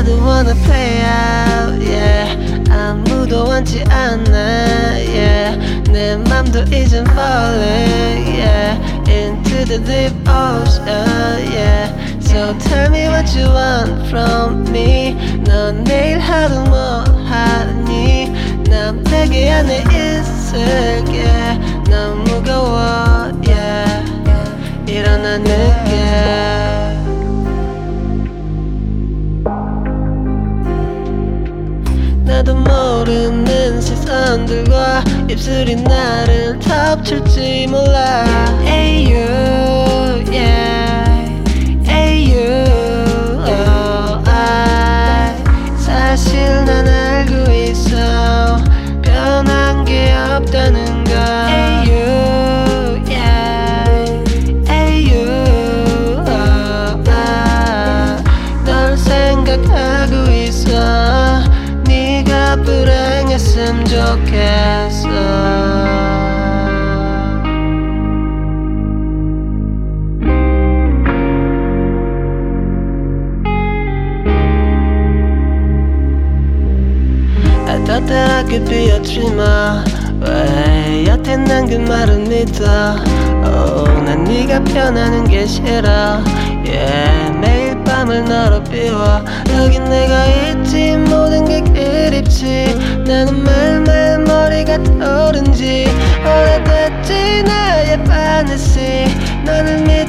don't wanna play out, yeah. 아무도 원치 않아, yeah. 내 맘도 이젠 falling, yeah. Into the deep ocean, yeah. So tell me what you want from me. 넌 내일 하루 뭐 하니? 난 베개 안에 있을게. 난 무거워, yeah. 일어나 늦게. 나도 모르는 시선들과 입술이 나를 덮칠지 몰라. Hey you, yeah. Hey you, oh, 사실 난 알고 있어. 변한 게 없다는 걸. Hey you, yeah. Hey you, oh, 널 생각하고 있어. 네가 불행했으면 좋겠어. I thought that I could be a dreamer. 왜 여태 난 그 말을 믿어. 난 네가 변하는 게 싫어. Yeah, 매일 밤을 너로 비워. 여긴 내가 있지. 모든 게 그립지. 나는 매일매일 머리가 떠오른지. 오래됐지 나의 fantasy. 너를 믿